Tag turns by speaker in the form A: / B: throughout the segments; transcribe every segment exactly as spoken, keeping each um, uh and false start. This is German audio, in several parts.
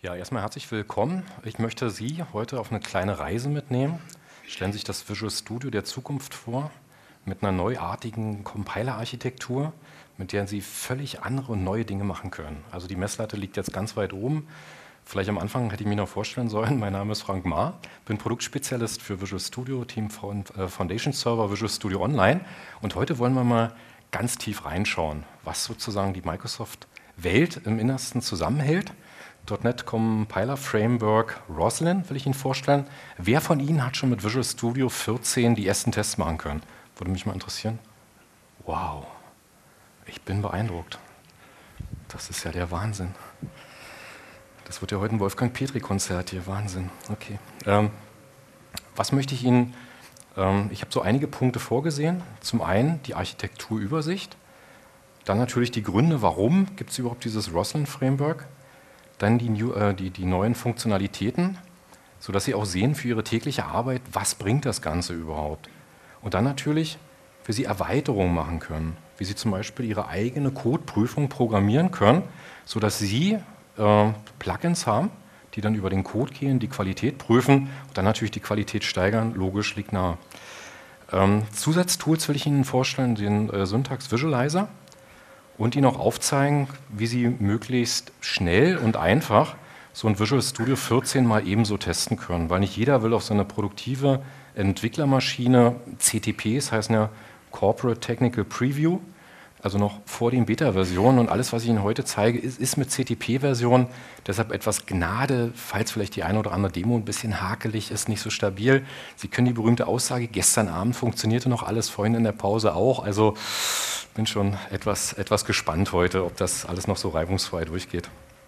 A: Ja, erstmal herzlich willkommen. Ich möchte Sie heute auf eine kleine Reise mitnehmen. Stellen Sie sich das Visual Studio der Zukunft vor, mit einer neuartigen Compiler-Architektur, mit der Sie völlig andere und neue Dinge machen können. Also die Messlatte liegt jetzt ganz weit oben. Vielleicht am Anfang hätte ich mich noch vorstellen sollen. Mein Name ist Frank Maar, bin Produktspezialist für Visual Studio, Team Foundation Server Visual Studio Online. Und heute wollen wir mal ganz tief reinschauen, was sozusagen die Microsoft-Welt im Innersten zusammenhält. .NET Compiler Framework Roslyn will ich Ihnen vorstellen. Wer von Ihnen hat schon mit Visual Studio vierzehn die ersten Tests machen können? Würde mich mal interessieren. Wow, ich bin beeindruckt. Das ist ja der Wahnsinn. Das wird ja heute ein Wolfgang-Petri-Konzert hier, Wahnsinn. Okay. Ähm, was möchte ich Ihnen, ähm, ich habe so einige Punkte vorgesehen. Zum einen die Architekturübersicht, dann natürlich die Gründe, warum gibt es überhaupt dieses Roslyn-Framework, dann die, new, äh, die, die neuen Funktionalitäten, sodass Sie auch sehen für Ihre tägliche Arbeit, was bringt das Ganze überhaupt. Und dann natürlich, wie Sie Erweiterungen machen können, wie Sie zum Beispiel Ihre eigene Codeprüfung programmieren können, sodass Sie äh, Plugins haben, die dann über den Code gehen, die Qualität prüfen und dann natürlich die Qualität steigern, logisch liegt nahe. Ähm, Zusatztools will ich Ihnen vorstellen, den äh, Syntax Visualizer. Und Ihnen auch aufzeigen, wie Sie möglichst schnell und einfach so ein Visual Studio vierzehn mal ebenso testen können. Weil nicht jeder will auf so eine produktive Entwicklermaschine, C T Ps heißen ja Corporate Technical Preview, also noch vor den Beta-Versionen. Und alles, was ich Ihnen heute zeige, ist, ist mit C T P-Version. Deshalb etwas Gnade, falls vielleicht die eine oder andere Demo ein bisschen hakelig ist, nicht so stabil. Sie können die berühmte Aussage, gestern Abend funktionierte noch alles, vorhin in der Pause auch. Also bin schon etwas, etwas gespannt heute, ob das alles noch so reibungsfrei durchgeht.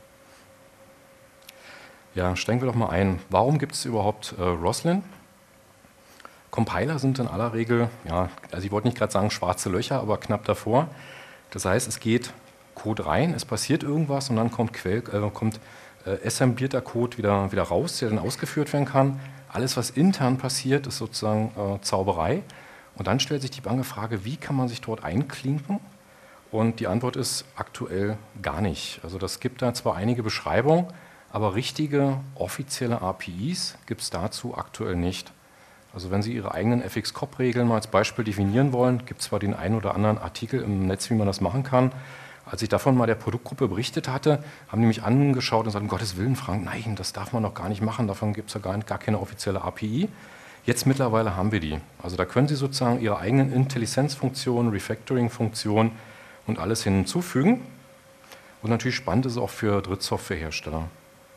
A: Ja, steigen wir doch mal ein. Warum gibt es überhaupt äh, Roslyn? Compiler sind in aller Regel, ja, also ich wollte nicht gerade sagen schwarze Löcher, aber knapp davor. Das heißt, es geht Code rein, es passiert irgendwas und dann kommt, Quell, äh, kommt äh, assemblierter Code wieder, wieder raus, der dann ausgeführt werden kann. Alles, was intern passiert, ist sozusagen äh, Zauberei. Und dann stellt sich die bange Frage, wie kann man sich dort einklinken? Und die Antwort ist aktuell gar nicht. Also das gibt da zwar einige Beschreibungen, aber richtige offizielle A P Is gibt es dazu aktuell nicht. Also wenn Sie Ihre eigenen F X C O P-Regeln mal als Beispiel definieren wollen, gibt es zwar den einen oder anderen Artikel im Netz, wie man das machen kann. Als ich davon mal der Produktgruppe berichtet hatte, haben die mich angeschaut und gesagt, um Gottes Willen, Frank, nein, das darf man doch gar nicht machen, davon gibt es ja gar, gar keine offizielle A P I. Jetzt mittlerweile haben wir die. Also da können Sie sozusagen Ihre eigenen IntelliSense-Funktionen, Refactoring-Funktionen und alles hinzufügen. Und natürlich spannend ist es auch für Drittsoftwarehersteller.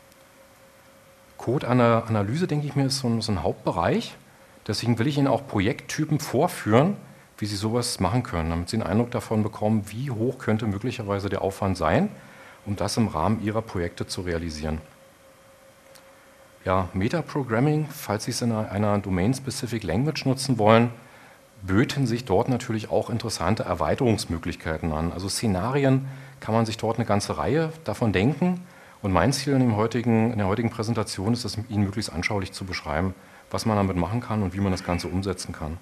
A: Code-Analyse, denke ich mir, ist so ein, so ein Hauptbereich. Deswegen will ich Ihnen auch Projekttypen vorführen, wie Sie sowas machen können, damit Sie einen Eindruck davon bekommen, wie hoch könnte möglicherweise der Aufwand sein, um das im Rahmen Ihrer Projekte zu realisieren. Ja, Metaprogramming, falls Sie es in einer, einer Domain-Specific Language nutzen wollen, böten sich dort natürlich auch interessante Erweiterungsmöglichkeiten an. Also Szenarien kann man sich dort eine ganze Reihe davon denken. Und mein Ziel in, dem heutigen, in der heutigen Präsentation ist es, Ihnen möglichst anschaulich zu beschreiben, was man damit machen kann und wie man das Ganze umsetzen kann.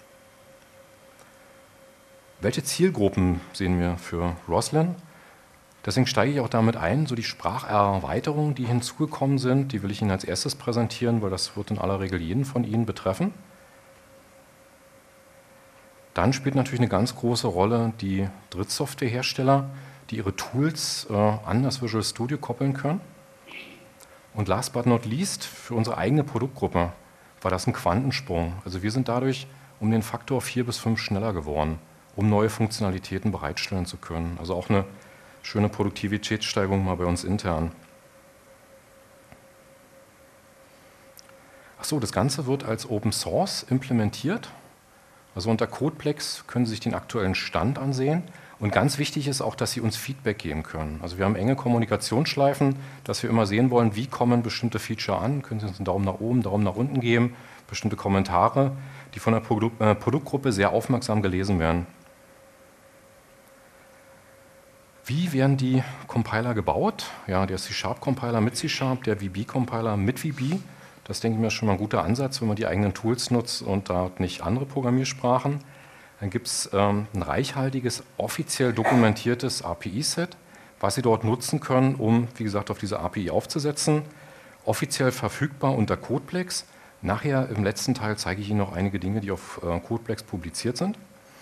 A: Welche Zielgruppen sehen wir für Roslyn? Deswegen steige ich auch damit ein, so die Spracherweiterungen, die hinzugekommen sind, die will ich Ihnen als erstes präsentieren, weil das wird in aller Regel jeden von Ihnen betreffen. Dann spielt natürlich eine ganz große Rolle die Drittsoftwarehersteller, die ihre Tools äh, an das Visual Studio koppeln können. Und last but not least, für unsere eigene Produktgruppe war das ein Quantensprung. Also wir sind dadurch um den Faktor vier bis fünf schneller geworden, um neue Funktionalitäten bereitstellen zu können. Also auch eine schöne Produktivitätssteigerung mal bei uns intern. Achso, das Ganze wird als Open Source implementiert. Also unter Codeplex können Sie sich den aktuellen Stand ansehen. Und ganz wichtig ist auch, dass Sie uns Feedback geben können. Also wir haben enge Kommunikationsschleifen, dass wir immer sehen wollen, wie kommen bestimmte Feature an. Können Sie uns einen Daumen nach oben, Daumen nach unten geben, bestimmte Kommentare, die von der Produkt, äh, Produktgruppe sehr aufmerksam gelesen werden. Wie werden die Compiler gebaut? Ja, der C-Sharp-Compiler mit C-Sharp, der V B-Compiler mit V B. Das, denke ich mir, ist schon mal ein guter Ansatz, wenn man die eigenen Tools nutzt und da nicht andere Programmiersprachen. Dann gibt es ähm, ein reichhaltiges, offiziell dokumentiertes A P I-Set, was Sie dort nutzen können, um, wie gesagt, auf diese A P I aufzusetzen. Offiziell verfügbar unter Codeplex. Nachher im letzten Teil zeige ich Ihnen noch einige Dinge, die auf äh, Codeplex publiziert sind.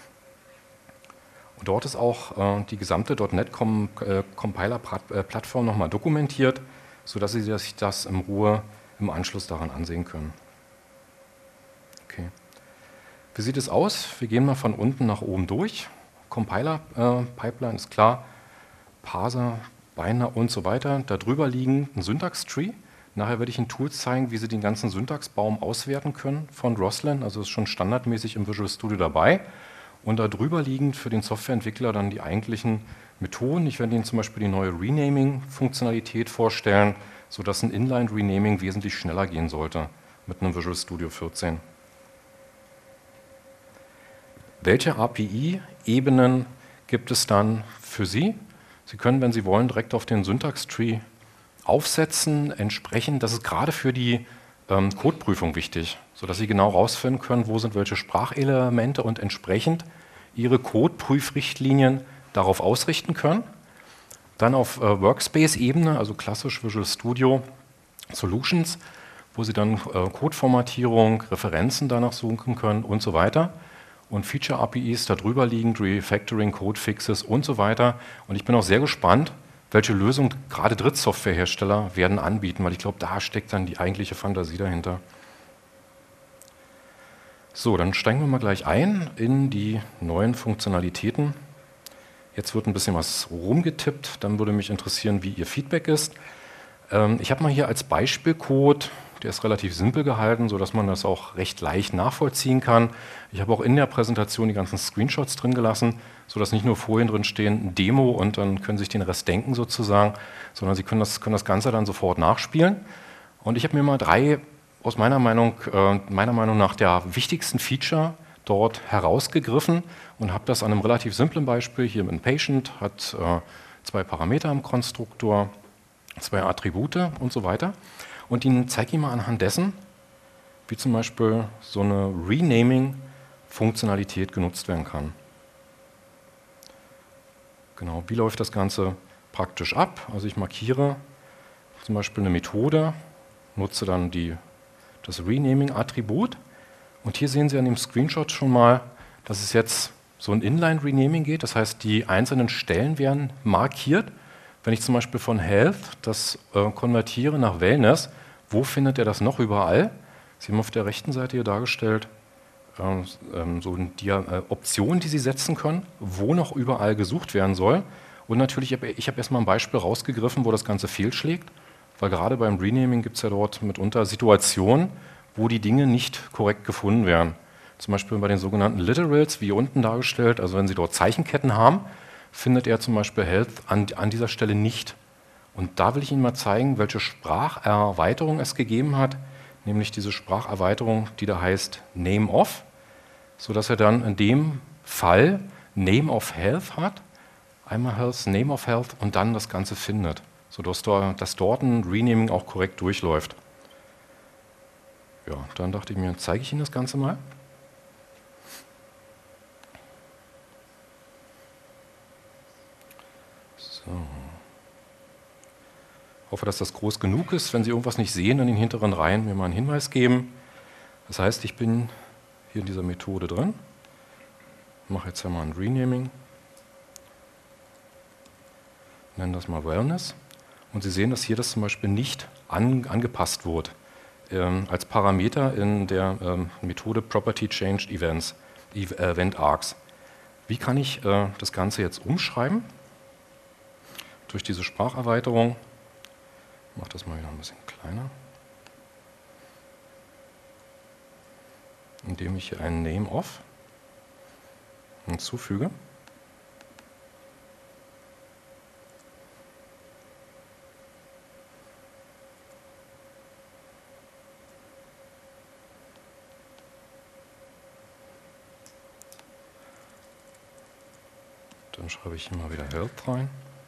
A: Und dort ist auch äh, die gesamte .NET Com äh, Compiler-Plattform nochmal dokumentiert, sodass Sie sich das in Ruhe im Anschluss daran ansehen können. Okay. Wie sieht es aus? Wir gehen mal von unten nach oben durch. Compiler-Pipeline äh, ist klar, Parser, Binder und so weiter. Darüber liegen ein Syntax-Tree. Nachher werde ich Ihnen Tools zeigen, wie Sie den ganzen Syntaxbaum auswerten können von Roslyn. Also ist schon standardmäßig im Visual Studio dabei. Und darüber liegend für den Softwareentwickler dann die eigentlichen Methoden. Ich werde Ihnen zum Beispiel die neue Renaming-Funktionalität vorstellen, sodass ein Inline-Renaming wesentlich schneller gehen sollte mit einem Visual Studio vierzehn. Welche A P I-Ebenen gibt es dann für Sie? Sie können, wenn Sie wollen, direkt auf den Syntax-Tree aufsetzen, entsprechend. Das ist gerade für die ähm, Codeprüfung wichtig, sodass Sie genau herausfinden können, wo sind welche Sprachelemente und entsprechend Ihre Codeprüfrichtlinien darauf ausrichten können. Dann auf äh, Workspace-Ebene, also klassisch Visual Studio Solutions, wo Sie dann äh, Codeformatierung, Referenzen danach suchen können und so weiter. Und Feature-A P Is darüber liegen, Refactoring, Codefixes und so weiter. Und ich bin auch sehr gespannt, welche Lösungen gerade Drittsoftwarehersteller werden anbieten, weil ich glaube, da steckt dann die eigentliche Fantasie dahinter. So, dann steigen wir mal gleich ein in die neuen Funktionalitäten. Jetzt wird ein bisschen was rumgetippt, dann würde mich interessieren, wie Ihr Feedback ist. Ähm, ich habe mal hier als Beispielcode, der ist relativ simpel gehalten, sodass man das auch recht leicht nachvollziehen kann. Ich habe auch in der Präsentation die ganzen Screenshots drin gelassen, sodass nicht nur Folien drin stehen, Demo und dann können Sie sich den Rest denken sozusagen, sondern Sie können das, können das Ganze dann sofort nachspielen. Und ich habe mir mal drei, aus meiner Meinung, äh, meiner Meinung nach der wichtigsten Feature dort herausgegriffen und habe das an einem relativ simplen Beispiel, hier mit einem Patient, hat äh, zwei Parameter im Konstruktor, zwei Attribute und so weiter. Und Ihnen zeige ich mal anhand dessen, wie zum Beispiel so eine Renaming-Funktionalität genutzt werden kann. Genau, wie läuft das Ganze praktisch ab? Also ich markiere zum Beispiel eine Methode, nutze dann die, das Renaming-Attribut. Und hier sehen Sie an dem Screenshot schon mal, dass es jetzt so ein Inline-Renaming geht. Das heißt, die einzelnen Stellen werden markiert. Wenn ich zum Beispiel von Health das äh, konvertiere nach Wellness, wo findet er das noch überall? Sie haben auf der rechten Seite hier dargestellt ähm, ähm, so die äh, Optionen, die Sie setzen können, wo noch überall gesucht werden soll. Und natürlich, ich habe hab erstmal ein Beispiel rausgegriffen, wo das Ganze fehlschlägt, weil gerade beim Renaming gibt es ja dort mitunter Situationen, wo die Dinge nicht korrekt gefunden werden. Zum Beispiel bei den sogenannten Literals, wie unten dargestellt, also wenn Sie dort Zeichenketten haben, findet er zum Beispiel Health an, an dieser Stelle nicht. Und da will ich Ihnen mal zeigen, welche Spracherweiterung es gegeben hat, nämlich diese Spracherweiterung, die da heißt Name of, sodass er dann in dem Fall Name of Health hat, einmal Health, Name of Health und dann das Ganze findet, sodass dass dort ein Renaming auch korrekt durchläuft. Ja, dann dachte ich mir, zeige ich Ihnen das Ganze mal. So. Ich hoffe, dass das groß genug ist. Wenn Sie irgendwas nicht sehen in den hinteren Reihen, mir mal einen Hinweis geben. Das heißt, ich bin hier in dieser Methode drin, mache jetzt einmal ein Renaming, nenne das mal Wellness. Und Sie sehen, dass hier das zum Beispiel nicht an, angepasst wurde ähm, als Parameter in der ähm, Methode Property Changed Events, Event Arcs. Wie kann ich äh, das Ganze jetzt umschreiben? Durch diese Spracherweiterung. Ich mache das mal wieder ein bisschen kleiner. Indem ich hier einen Name of hinzufüge. Dann schreibe ich hier mal wieder Health rein.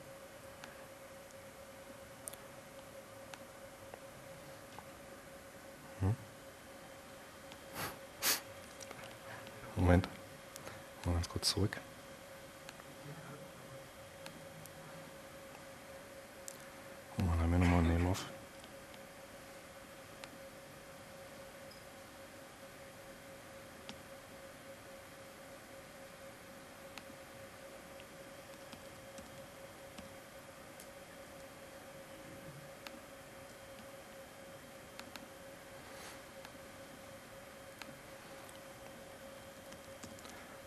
A: Moment, mal ganz kurz zurück.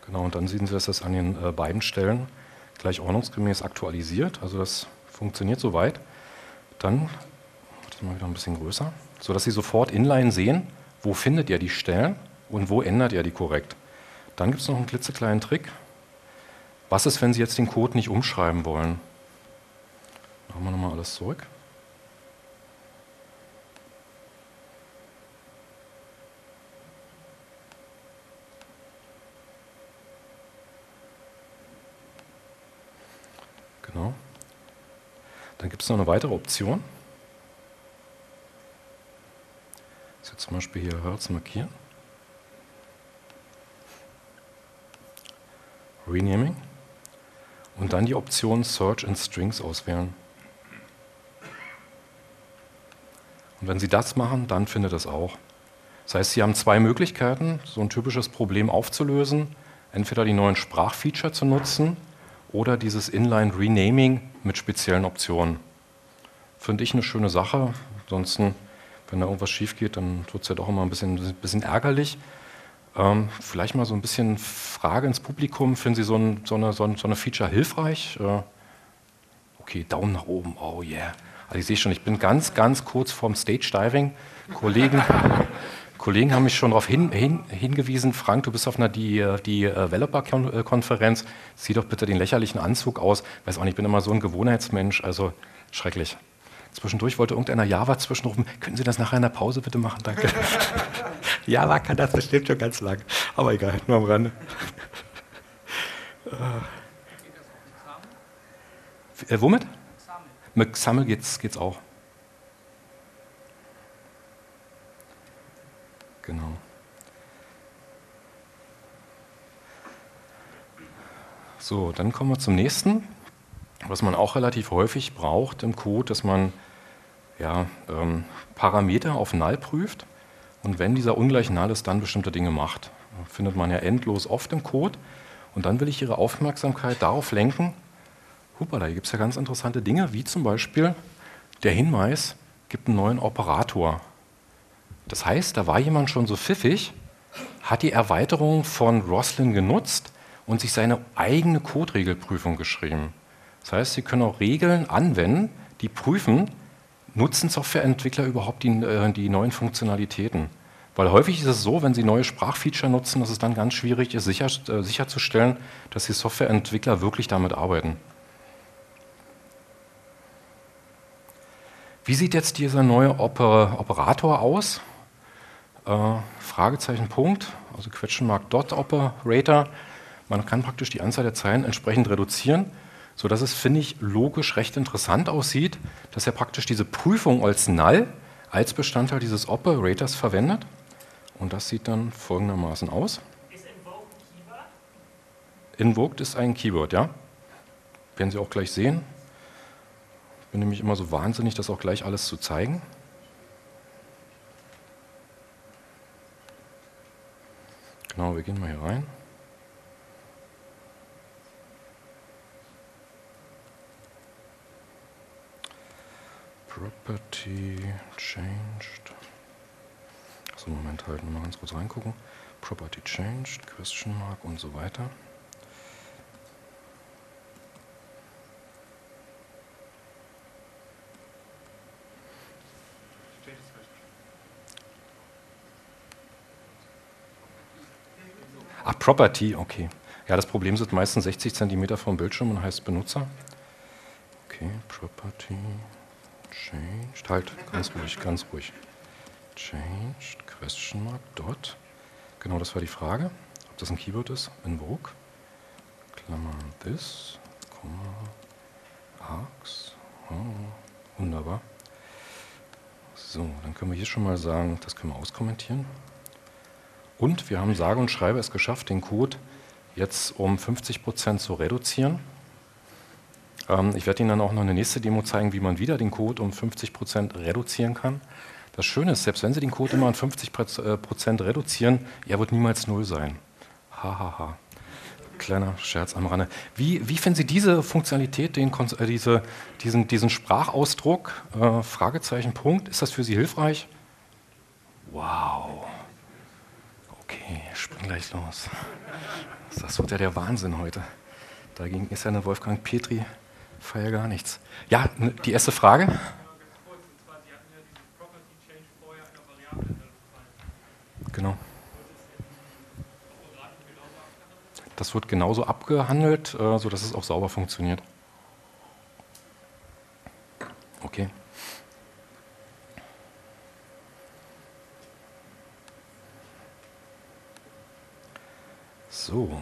A: Genau, und dann sehen Sie, dass das an den äh, beiden Stellen gleich ordnungsgemäß aktualisiert. Also das funktioniert soweit. Dann, das mal wieder ein bisschen größer, sodass Sie sofort inline sehen, wo findet er die Stellen und wo ändert er die korrekt. Dann gibt es noch einen klitzekleinen Trick. Was ist, wenn Sie jetzt den Code nicht umschreiben wollen? Machen wir nochmal alles zurück. Genau. Dann gibt es noch eine weitere Option. Das ist jetzt zum Beispiel hier Hertz markieren. Renaming. Und dann die Option Search in Strings auswählen. Und wenn Sie das machen, dann findet es auch. Das heißt, Sie haben zwei Möglichkeiten, so ein typisches Problem aufzulösen. Entweder die neuen Sprachfeature zu nutzen oder dieses Inline-Renaming mit speziellen Optionen. Finde ich eine schöne Sache. Ansonsten, wenn da irgendwas schief geht, dann wird es ja doch immer ein bisschen, ein bisschen ärgerlich. Ähm, vielleicht mal so ein bisschen Frage ins Publikum. Finden Sie so, ein, so, eine, so, eine, so eine Feature hilfreich? Äh, okay, Daumen nach oben. Oh yeah. Also ich sehe schon, ich bin ganz, ganz kurz vorm Stage-Diving. Kollegen, Kollegen haben mich schon darauf hin, hin, hingewiesen, Frank, du bist auf einer die, die Developer-Konferenz, zieh doch bitte den lächerlichen Anzug aus. Weiß auch nicht, ich bin immer so ein Gewohnheitsmensch, also schrecklich. Zwischendurch wollte irgendeiner Java zwischenrufen, können Sie das nachher in der Pause bitte machen, danke. Java kann das bestimmt schon ganz lang, aber egal, nur am Rande. äh, womit? Mit X A M L geht's, geht's auch. Genau. So, dann kommen wir zum nächsten, was man auch relativ häufig braucht im Code, dass man ja, ähm, Parameter auf Null prüft und wenn dieser ungleich Null ist, dann bestimmte Dinge macht. Das findet man ja endlos oft im Code und dann will ich Ihre Aufmerksamkeit darauf lenken, Hupala, hier gibt es ja ganz interessante Dinge, wie zum Beispiel der Hinweis, gibt einen neuen Operator. Das heißt, da war jemand schon so pfiffig, hat die Erweiterung von Roslyn genutzt und sich seine eigene Code-Regelprüfung geschrieben. Das heißt, Sie können auch Regeln anwenden, die prüfen, nutzen Softwareentwickler überhaupt die, äh, die neuen Funktionalitäten. Weil häufig ist es so, wenn Sie neue Sprachfeature nutzen, dass es dann ganz schwierig ist, sicher, äh, sicherzustellen, dass die Softwareentwickler wirklich damit arbeiten. Wie sieht jetzt dieser neue Oper Operator aus? Äh, Fragezeichen Punkt, also Question Mark Dot Operator. Man kann praktisch die Anzahl der Zeilen entsprechend reduzieren, sodass es, finde ich, logisch recht interessant aussieht, dass er praktisch diese Prüfung als Null als Bestandteil dieses Operators verwendet. Und das sieht dann folgendermaßen aus. Ist Invoked ein Keyword? Invoked ist ein Keyword, ja. Werden Sie auch gleich sehen. Ich bin nämlich immer so wahnsinnig, das auch gleich alles zu zeigen. Genau, wir gehen mal hier rein. Property changed. So, Moment, halt mal ganz kurz reingucken. Property changed, Question Mark und so weiter. Ah, Property, okay. Ja, das Problem sind meistens sechzig Zentimeter vom Bildschirm und heißt Benutzer. Okay, Property changed. Halt, ganz ruhig, ganz ruhig. Changed, Question Mark, Dot. Genau, das war die Frage, ob das ein Keyword ist. Invoke, Klammer, this, Komma, Args. Oh, wunderbar. So, dann können wir hier schon mal sagen, das können wir auskommentieren. Und wir haben sage und schreibe es geschafft, den Code jetzt um fünfzig Prozent zu reduzieren. Ähm, ich werde Ihnen dann auch noch eine nächste Demo zeigen, wie man wieder den Code um fünfzig Prozent reduzieren kann. Das Schöne ist, selbst wenn Sie den Code immer um fünfzig Prozent reduzieren, er wird niemals null sein. Hahaha. Ha, ha. Kleiner Scherz am Rande. Wie, wie finden Sie diese Funktionalität, den, äh, diese, diesen, diesen Sprachausdruck, äh, Fragezeichen, Punkt, ist das für Sie hilfreich? Wow. Okay, ich spring gleich los. Das wird ja der Wahnsinn heute. Dagegen ist ja eine Wolfgang Petri-Feier gar nichts. Ja, die erste Frage. Genau. Das wird genauso abgehandelt, sodass es auch sauber funktioniert. Okay. So.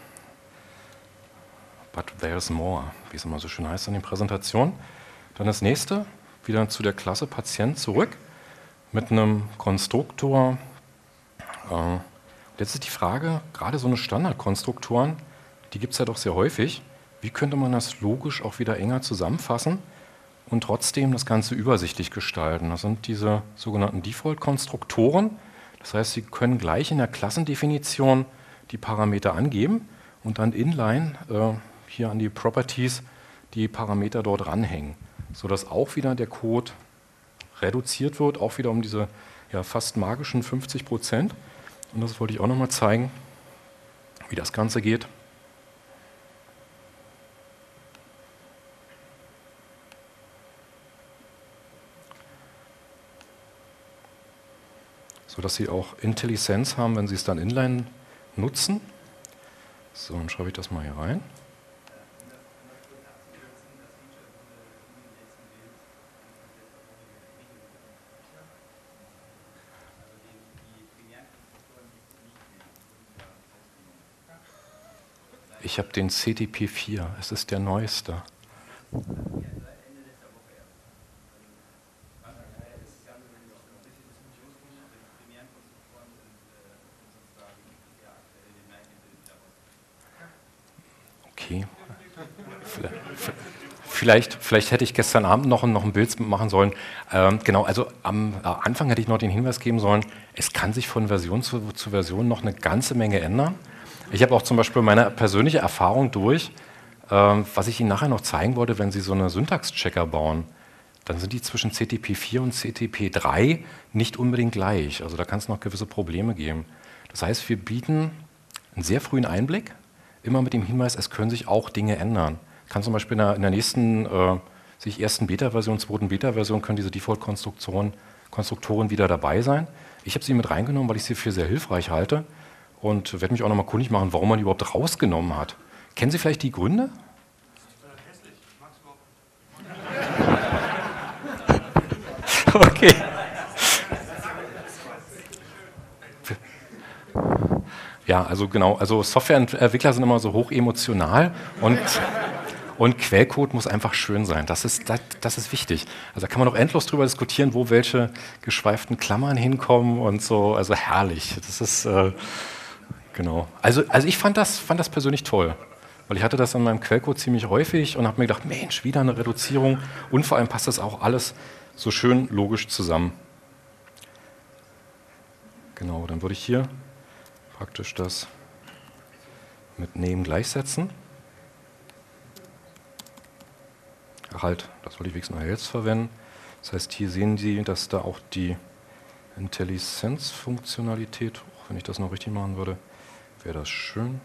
A: But there's more, wie es immer so schön heißt in den Präsentationen. Dann das nächste, wieder zu der Klasse Patient zurück, mit einem Konstruktor. Äh, jetzt ist die Frage, gerade so eine Standardkonstruktoren, die gibt es ja doch sehr häufig. Wie könnte man das logisch auch wieder enger zusammenfassen und trotzdem das Ganze übersichtlich gestalten? Das sind diese sogenannten Default-Konstruktoren. Das heißt, Sie können gleich in der Klassendefinition die Parameter angeben und dann inline äh, hier an die Properties die Parameter dort ranhängen, sodass auch wieder der Code reduziert wird, auch wieder um diese ja, fast magischen fünfzig Prozent. Und das wollte ich auch nochmal zeigen, wie das Ganze geht. Sodass Sie auch IntelliSense haben, wenn Sie es dann inline nutzen. So, dann schreibe ich das mal hier rein. Ich habe den C T P vier, es ist der neueste. Okay. Vielleicht, vielleicht hätte ich gestern Abend noch, noch ein Bild machen sollen. Ähm, genau, also am Anfang hätte ich noch den Hinweis geben sollen, es kann sich von Version zu, zu Version noch eine ganze Menge ändern. Ich habe auch zum Beispiel meine persönliche Erfahrung durch, ähm, was ich Ihnen nachher noch zeigen wollte, wenn Sie so eine Syntax-Checker bauen, dann sind die zwischen C T P vier und C T P drei nicht unbedingt gleich. Also da kann es noch gewisse Probleme geben. Das heißt, wir bieten einen sehr frühen Einblick, immer mit dem Hinweis, es können sich auch Dinge ändern. Kann zum Beispiel in der, in der nächsten, äh, sich ersten Beta-Version, zweiten Beta-Version, können diese Default-Konstruktoren Konstruktoren wieder dabei sein. Ich habe sie mit reingenommen, weil ich sie für sehr hilfreich halte und werde mich auch nochmal kundig machen, warum man die überhaupt rausgenommen hat. Kennen Sie vielleicht die Gründe? Okay. Ja, also genau, also Softwareentwickler sind immer so hoch emotional und, und Quellcode muss einfach schön sein. Das ist, das, das ist wichtig. Also da kann man noch endlos drüber diskutieren, wo welche geschweiften Klammern hinkommen und so. Also herrlich. Das ist äh, genau. Also, also ich fand das, fand das persönlich toll, weil ich hatte das an meinem Quellcode ziemlich häufig und habe mir gedacht, Mensch, wieder eine Reduzierung und vor allem passt das auch alles so schön logisch zusammen. Genau, dann würde ich hier praktisch das mit Name gleichsetzen. Ach halt, das wollte ich wenigstens noch jetzt verwenden. Das heißt, hier sehen Sie, dass da auch die IntelliSense-Funktionalität, wenn ich das noch richtig machen würde, wäre das schön.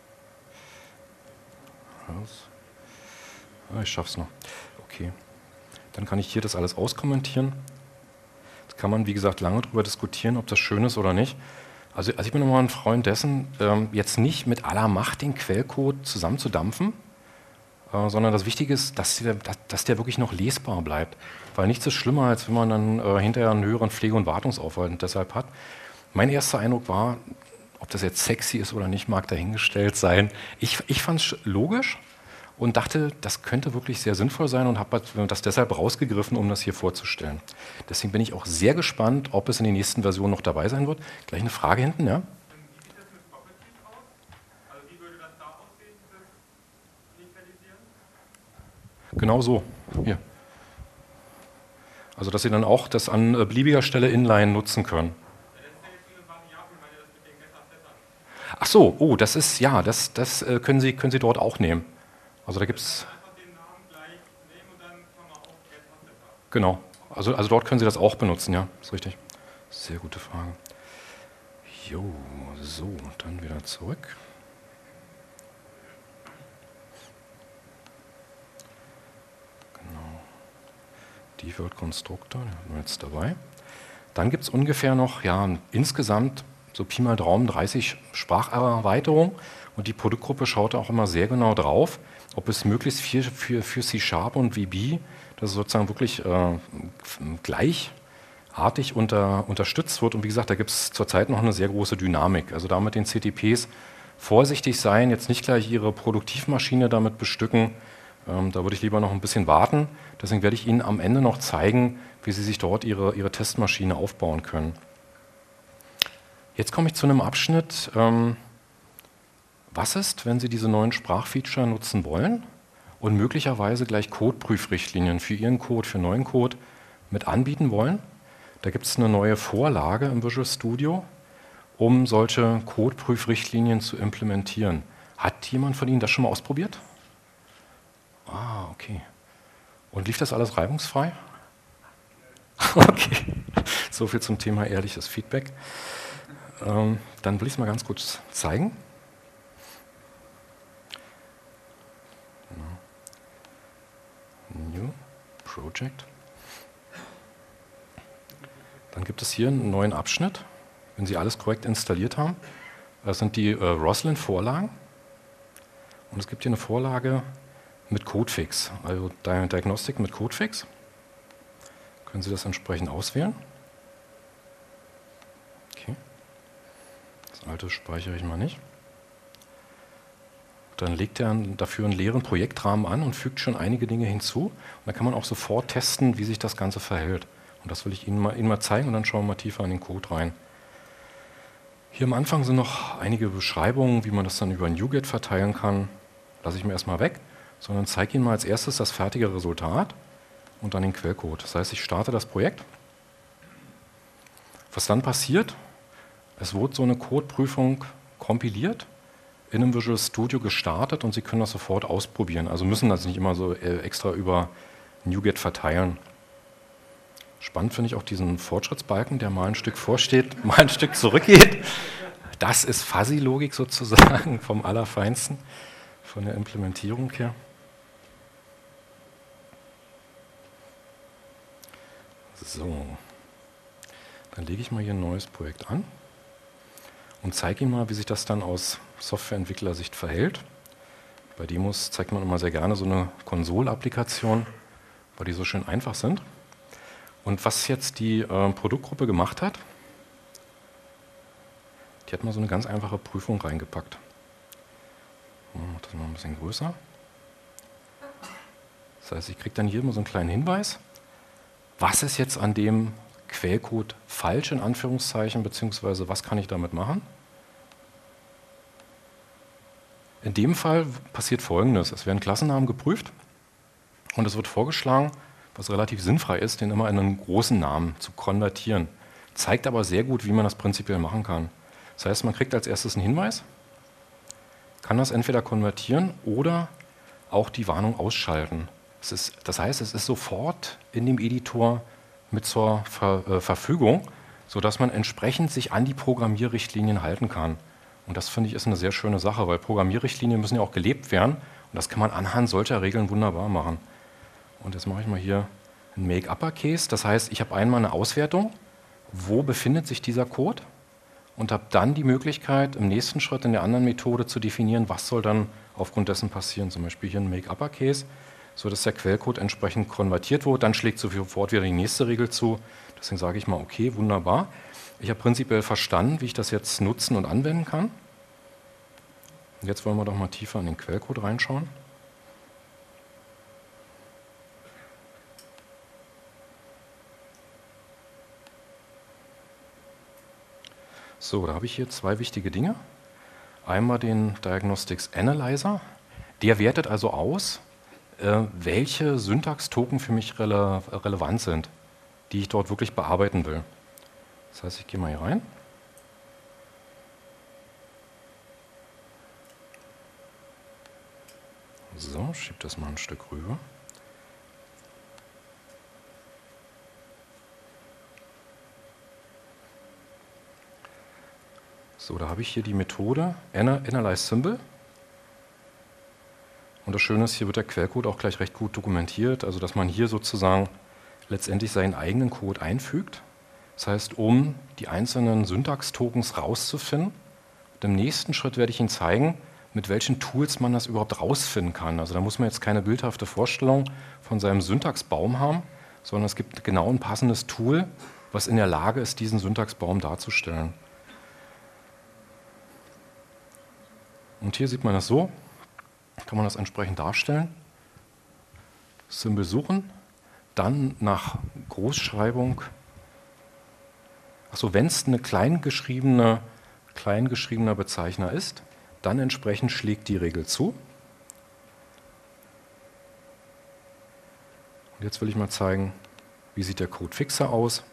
A: Ah, ich schaffe es noch. Okay. Dann kann ich hier das alles auskommentieren. Jetzt kann man, wie gesagt, lange darüber diskutieren, ob das schön ist oder nicht. Also, also ich bin nochmal ein Freund dessen, ähm, jetzt nicht mit aller Macht den Quellcode zusammenzudampfen, äh, sondern das Wichtige ist, dass der, dass der wirklich noch lesbar bleibt. Weil nichts ist schlimmer, als wenn man dann äh, hinterher einen höheren Pflege- und Wartungsaufwand deshalb hat. Mein erster Eindruck war, ob das jetzt sexy ist oder nicht, mag dahingestellt sein. Ich, ich fand es logisch und dachte, das könnte wirklich sehr sinnvoll sein und habe das deshalb rausgegriffen, um das hier vorzustellen. Deswegen bin ich auch sehr gespannt, ob es in den nächsten Versionen noch dabei sein wird. Gleich eine Frage hinten, ja?
B: Wie sieht das mit Properties aus? Also wie würde das da aussehen, das Initialisieren?
A: Genau so, hier. Also dass Sie dann auch das an äh, beliebiger Stelle inline nutzen können. Ach so, oh, das ist, ja, das, das äh, können, Sie, können Sie dort auch nehmen. Also da gibt es... Genau, also, also dort können Sie das auch benutzen, ja, ist richtig. Sehr gute Frage. Jo, so, dann wieder zurück. Genau. Die Word-Konstruktor, den haben wir jetzt dabei. Dann gibt es ungefähr noch, ja, insgesamt so Pi mal Daumen dreißig Spracherweiterungen. Und die Produktgruppe schaut auch immer sehr genau drauf, ob es möglichst viel für, für C-Sharp und V B, das sozusagen wirklich äh, gleichartig unter, unterstützt wird. Und wie gesagt, da gibt es zurzeit noch eine sehr große Dynamik. Also da mit den C T Ps vorsichtig sein, jetzt nicht gleich Ihre Produktivmaschine damit bestücken. Ähm, da würde ich lieber noch ein bisschen warten. Deswegen werde ich Ihnen am Ende noch zeigen, wie Sie sich dort Ihre, Ihre Testmaschine aufbauen können. Jetzt komme ich zu einem Abschnitt, ähm, was ist, wenn Sie diese neuen Sprachfeature nutzen wollen und möglicherweise gleich Codeprüfrichtlinien für Ihren Code, für neuen Code mit anbieten wollen. Da gibt es eine neue Vorlage im Visual Studio, um solche Codeprüfrichtlinien zu implementieren. Hat jemand von Ihnen das schon mal ausprobiert? Ah, okay. Und lief das alles reibungsfrei? Okay, so viel zum Thema ehrliches Feedback. Ähm, dann will ich es mal ganz kurz zeigen. New Project. Dann gibt es hier einen neuen Abschnitt, wenn Sie alles korrekt installiert haben. Das sind die äh, Roslyn-Vorlagen. Und es gibt hier eine Vorlage mit Codefix, also Diagnostik mit Codefix. Können Sie das entsprechend auswählen. Okay. Das alte speichere ich mal nicht. Dann legt er dafür einen leeren Projektrahmen an und fügt schon einige Dinge hinzu. Und dann kann man auch sofort testen, wie sich das Ganze verhält. Und das will ich Ihnen mal, Ihnen mal zeigen und dann schauen wir mal tiefer in den Code rein. Hier am Anfang sind noch einige Beschreibungen, wie man das dann über NuGet verteilen kann. Lasse ich mir erstmal weg, sondern zeige Ihnen mal als erstes das fertige Resultat und dann den Quellcode. Das heißt, ich starte das Projekt. Was dann passiert, es wurde so eine Codeprüfung kompiliert, in einem Visual Studio gestartet und Sie können das sofort ausprobieren. Also müssen das nicht immer so extra über NuGet verteilen. Spannend finde ich auch diesen Fortschrittsbalken, der mal ein Stück vorsteht, mal ein Stück zurückgeht. Das ist Fuzzy-Logik sozusagen vom Allerfeinsten, von der Implementierung her. So, dann lege ich mal hier ein neues Projekt an und zeige Ihnen mal, wie sich das dann aus Softwareentwicklersicht verhält. Bei Demos zeigt man immer sehr gerne so eine Konsole-Applikation, weil die so schön einfach sind. Und was jetzt die äh, Produktgruppe gemacht hat, die hat mal so eine ganz einfache Prüfung reingepackt. Ich mache das mal ein bisschen größer. Das heißt, ich kriege dann hier immer so einen kleinen Hinweis, was ist jetzt an dem Quellcode falsch in Anführungszeichen, beziehungsweise was kann ich damit machen. In dem Fall passiert Folgendes: Es werden Klassennamen geprüft und es wird vorgeschlagen, was relativ sinnfrei ist, den immer in einen großen Namen zu konvertieren. Zeigt aber sehr gut, wie man das prinzipiell machen kann. Das heißt, man kriegt als erstes einen Hinweis, kann das entweder konvertieren oder auch die Warnung ausschalten. Das, ist, das heißt, es ist sofort in dem Editor mit zur Ver, äh, Verfügung, sodass man entsprechend sich an die Programmierrichtlinien halten kann. Und das finde ich ist eine sehr schöne Sache, weil Programmierrichtlinien müssen ja auch gelebt werden und das kann man anhand solcher Regeln wunderbar machen. Und jetzt mache ich mal hier ein Make Uppercase, das heißt, ich habe einmal eine Auswertung, wo befindet sich dieser Code und habe dann die Möglichkeit, im nächsten Schritt in der anderen Methode zu definieren, was soll dann aufgrund dessen passieren. Zum Beispiel hier ein Make Uppercase, sodass der Quellcode entsprechend konvertiert wird, dann schlägt sofort wieder die nächste Regel zu. Deswegen sage ich mal, okay, wunderbar. Ich habe prinzipiell verstanden, wie ich das jetzt nutzen und anwenden kann. Und jetzt wollen wir doch mal tiefer in den Quellcode reinschauen. So, da habe ich hier zwei wichtige Dinge. Einmal den Diagnostics Analyzer. Der wertet also aus, äh, welche Syntax-Token für mich rele relevant sind, die ich dort wirklich bearbeiten will. Das heißt, ich gehe mal hier rein. So, schiebe das mal ein Stück rüber. So, da habe ich hier die Methode Analyze Symbol. Und das Schöne ist, hier wird der Quellcode auch gleich recht gut dokumentiert, also dass man hier sozusagen letztendlich seinen eigenen Code einfügt. Das heißt, um die einzelnen Syntax-Tokens rauszufinden, im nächsten Schritt werde ich Ihnen zeigen, mit welchen Tools man das überhaupt rausfinden kann. Also da muss man jetzt keine bildhafte Vorstellung von seinem Syntaxbaum haben, sondern es gibt genau ein passendes Tool, was in der Lage ist, diesen Syntaxbaum darzustellen. Und hier sieht man das so, kann man das entsprechend darstellen. Symbol suchen, dann nach Großschreibung, achso, wenn es eine kleingeschriebene, kleingeschriebener Bezeichner ist, dann entsprechend schlägt die Regel zu. Und jetzt will ich mal zeigen, wie sieht der Code Fixer aus.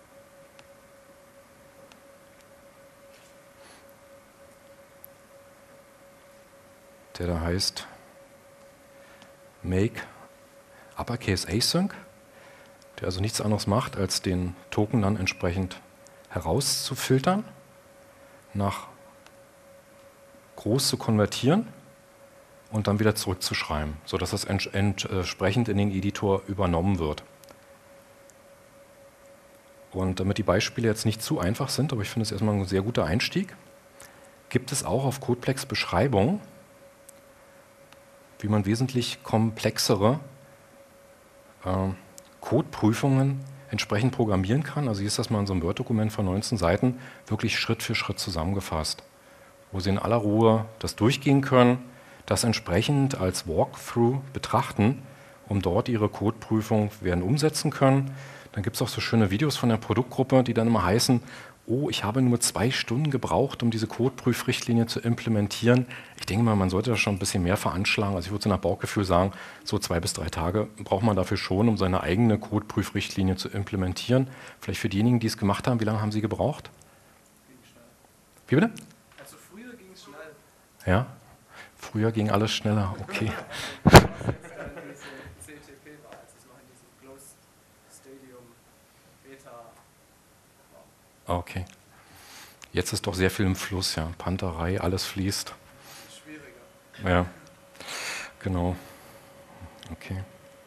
A: Der da heißt Make Uppercase Async, der also nichts anderes macht, als den Token dann entsprechend herauszufiltern, nach groß zu konvertieren und dann wieder zurückzuschreiben, sodass das ents entsprechend in den Editor übernommen wird. Und damit die Beispiele jetzt nicht zu einfach sind, aber ich finde es erstmal ein sehr guter Einstieg, gibt es auch auf Codeplex Beschreibungen, wie man wesentlich komplexere äh, Codeprüfungen entsprechend programmieren kann. Also hier ist das mal in so einem Word-Dokument von neunzehn Seiten wirklich Schritt für Schritt zusammengefasst, wo Sie in aller Ruhe das durchgehen können, das entsprechend als Walkthrough betrachten, um dort Ihre Codeprüfung werden umsetzen können. Dann gibt es auch so schöne Videos von der Produktgruppe, die dann immer heißen, oh, ich habe nur zwei Stunden gebraucht, um diese Codeprüfrichtlinie zu implementieren. Ich denke mal, man sollte das schon ein bisschen mehr veranschlagen. Also ich würde so nach Bauchgefühl sagen, so zwei bis drei Tage braucht man dafür schon, um seine eigene Codeprüfrichtlinie zu implementieren. Vielleicht für diejenigen, die es gemacht haben, wie lange haben Sie gebraucht?
C: Ging schnell.
A: Wie bitte?
C: Also früher ging es schnell.
A: Ja, früher ging alles schneller, okay.
C: Als dann diese C T P war, als es noch in diesem Closed Stadium Beta war.
A: Okay. Jetzt ist doch sehr viel im Fluss, ja. Panterei, alles fließt.
C: Schwieriger.
A: Ja, genau. Okay.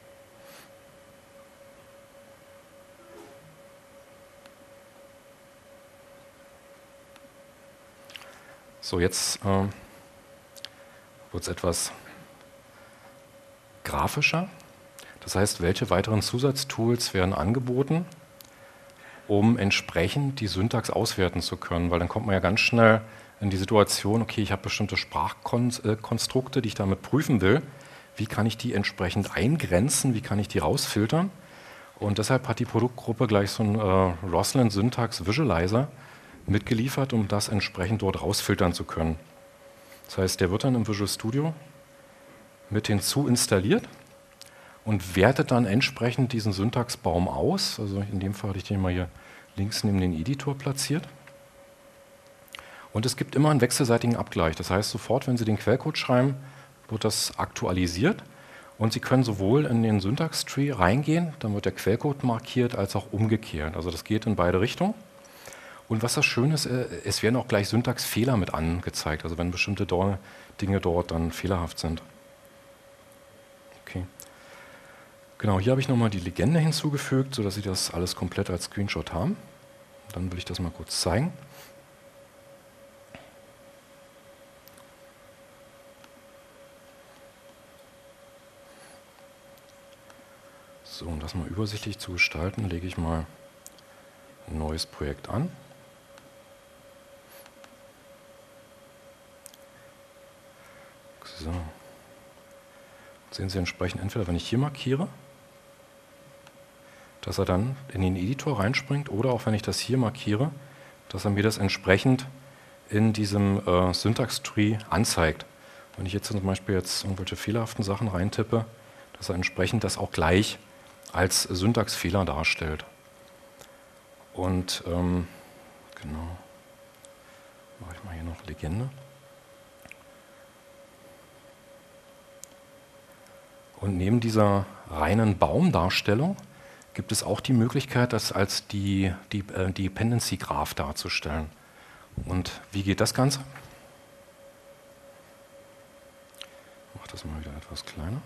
A: So, jetzt äh, wird es etwas grafischer. Das heißt, welche weiteren Zusatztools werden angeboten, um entsprechend die Syntax auswerten zu können? Weil dann kommt man ja ganz schnell in die Situation, okay, ich habe bestimmte Sprachkonstrukte, die ich damit prüfen will. Wie kann ich die entsprechend eingrenzen? Wie kann ich die rausfiltern? Und deshalb hat die Produktgruppe gleich so einen äh, Roslyn Syntax Visualizer mitgeliefert, um das entsprechend dort rausfiltern zu können. Das heißt, der wird dann im Visual Studio mit hinzu installiert und wertet dann entsprechend diesen Syntaxbaum aus. Also in dem Fall hatte ich den mal hier links neben den Editor platziert. Und es gibt immer einen wechselseitigen Abgleich. Das heißt, sofort, wenn Sie den Quellcode schreiben, wird das aktualisiert. Und Sie können sowohl in den Syntax-Tree reingehen, dann wird der Quellcode markiert, als auch umgekehrt. Also das geht in beide Richtungen. Und was das Schöne ist, es werden auch gleich Syntaxfehler mit angezeigt, also wenn bestimmte Dinge dort dann fehlerhaft sind. Okay. Genau, hier habe ich nochmal die Legende hinzugefügt, sodass Sie das alles komplett als Screenshot haben. Dann will ich das mal kurz zeigen. So, um das mal übersichtlich zu gestalten, lege ich mal ein neues Projekt an. So. Sehen Sie entsprechend entweder, wenn ich hier markiere, dass er dann in den Editor reinspringt, oder auch wenn ich das hier markiere, dass er mir das entsprechend in diesem äh, Syntax-Tree anzeigt. Wenn ich jetzt zum Beispiel jetzt irgendwelche fehlerhaften Sachen reintippe, dass er entsprechend das auch gleich als Syntaxfehler darstellt. Und ähm, genau, mache ich mal hier noch Legende. Und neben dieser reinen Baumdarstellung gibt es auch die Möglichkeit, das als die, die, äh, die Dependency Graph darzustellen. Und wie geht das Ganze? Ich mache das mal wieder etwas kleiner.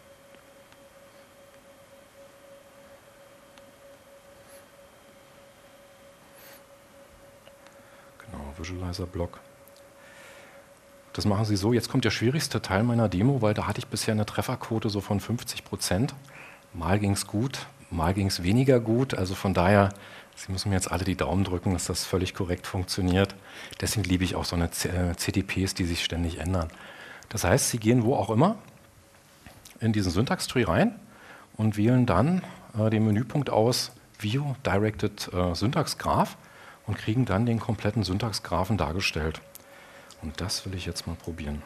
A: Genau, Visualizer-Block. Das machen Sie so. Jetzt kommt der schwierigste Teil meiner Demo, weil da hatte ich bisher eine Trefferquote so von fünfzig Prozent. Mal ging es gut, mal ging es weniger gut. Also von daher, Sie müssen mir jetzt alle die Daumen drücken, dass das völlig korrekt funktioniert. Deswegen liebe ich auch so eine C T Ps, die sich ständig ändern. Das heißt, Sie gehen wo auch immer in diesen Syntax-Tree rein und wählen dann äh, den Menüpunkt aus View Directed äh, Syntax Graph und kriegen dann den kompletten Syntax-Graphen dargestellt. Und das will ich jetzt mal probieren.